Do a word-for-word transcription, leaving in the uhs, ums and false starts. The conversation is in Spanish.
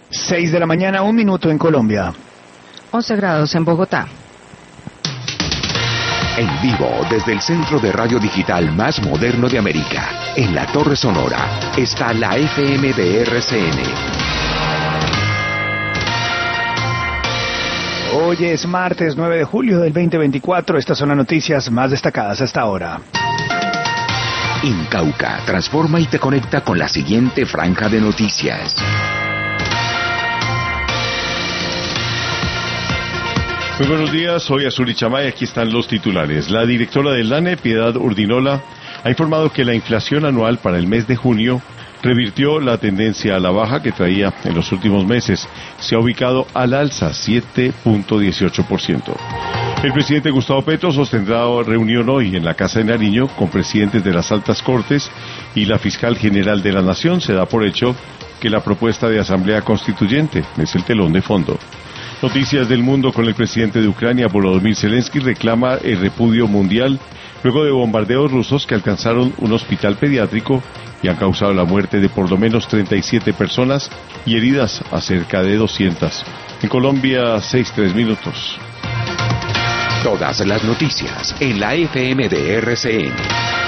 seis de la mañana, un minuto en Colombia. once grados en Bogotá. En vivo, desde el centro de radio digital más moderno de América, en la Torre Sonora, está la F M de R C N. Hoy es martes nueve de julio del veinte veinticuatro. Estas son las noticias más destacadas hasta ahora. Incauca transforma y te conecta con la siguiente franja de noticias. Muy buenos días, soy Azuri Chamay y aquí están los titulares. La directora del DANE, Piedad Urdinola, ha informado que la inflación anual para el mes de junio revirtió la tendencia a la baja que traía en los últimos meses. Se ha ubicado al alza, siete punto dieciocho por ciento. El presidente Gustavo Petro sostendrá reunión hoy en la Casa de Nariño con presidentes de las altas cortes y la fiscal general de la Nación. Se da por hecho que la propuesta de asamblea constituyente es el telón de fondo. Noticias del mundo con el presidente de Ucrania, Volodymyr Zelensky, reclama el repudio mundial luego de bombardeos rusos que alcanzaron un hospital pediátrico y han causado la muerte de por lo menos treinta y siete personas y heridas a cerca de doscientas. En Colombia, seis tres minutos. Todas las noticias en la F M de R C N.